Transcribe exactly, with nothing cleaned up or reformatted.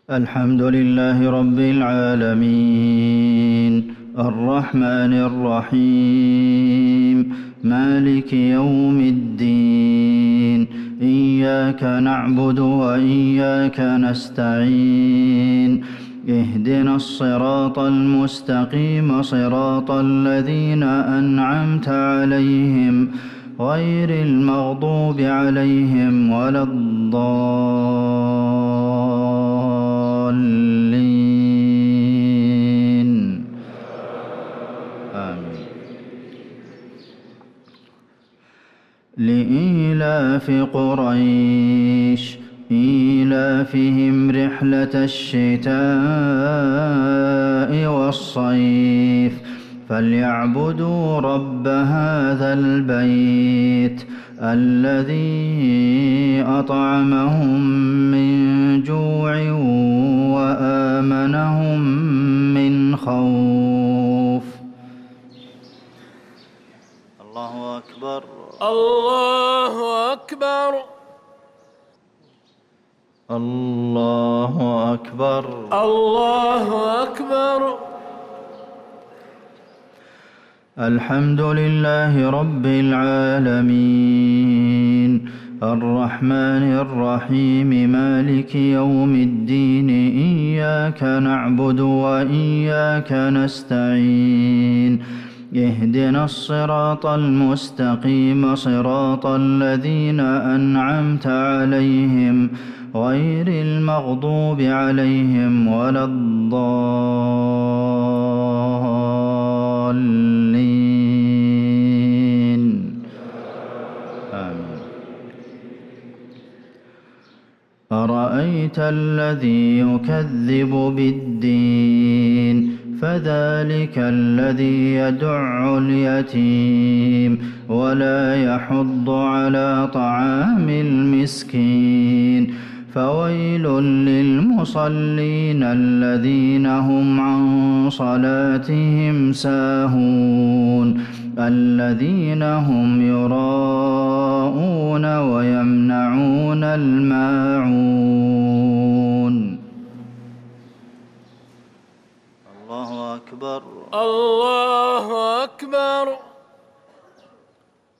الحمد لله رب العالمين الرحمن الرحيم مالك يوم الدين إياك نعبد وإياك نستعين اهدنا الصراط المستقيم صراط الذين أنعمت عليهم غير المغضوب عليهم ولا الضالين آمين. لإيلاف قريش إيلافهم رحلة الشتاء والصيف فليعبدوا رب هذا البيت الذي أطعمهم من جوع وآمنهم من خوف. الله أكبر الله أكبر الله أكبر الله أكبر. الحمد لله رب العالمين الرحمن الرحيم مالك يوم الدين إياك نعبد وإياك نستعين اهدنا الصراط المستقيم صراط الذين أنعمت عليهم غير المغضوب عليهم ولا الضالين آمين. أرأيت الذي يكذب بالدين فذلك الذي يدع اليتيم ولا يحض على طعام المسكين فويل للمصلين الذين هم عن صلاتهم ساهون الذين هم يراءون ويمنعون الماعون. الله أكبر الله أكبر.